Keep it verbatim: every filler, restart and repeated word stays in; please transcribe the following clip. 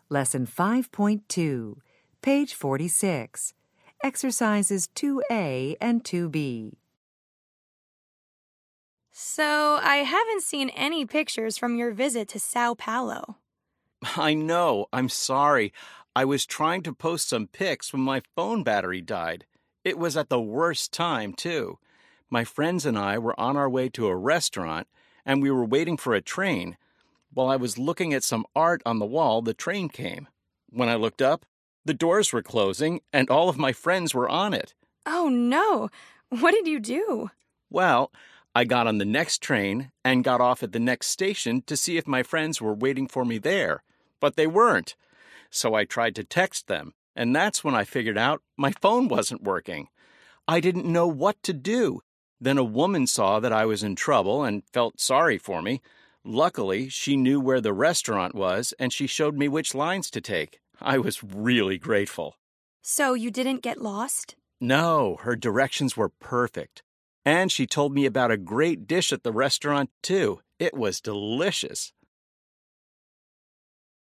Lesson five point two, page forty-six. Exercises two A and two B. So, I haven't seen any pictures from your visit to Sao Paulo. I know. I'm sorry. I was trying to post some pics when my phone battery died. It was at the worst time, too. My friends and I were on our way to a restaurant, and we were waiting for a train. While I was looking at some art on the wall, the train came. When I looked up, the doors were closing, and all of my friends were on it. Oh, no. What did you do? Well, I got on the next train and got off at the next station to see if my friends were waiting for me there, but they weren't. So I tried to text them, and that's when I figured out my phone wasn't working. I didn't know what to do. Then a woman saw that I was in trouble and felt sorry for me. Luckily, she knew where the restaurant was, and she showed me which lines to take. I was really grateful. So you didn't get lost? No, her directions were perfect. And she told me about a great dish at the restaurant, too. It was delicious.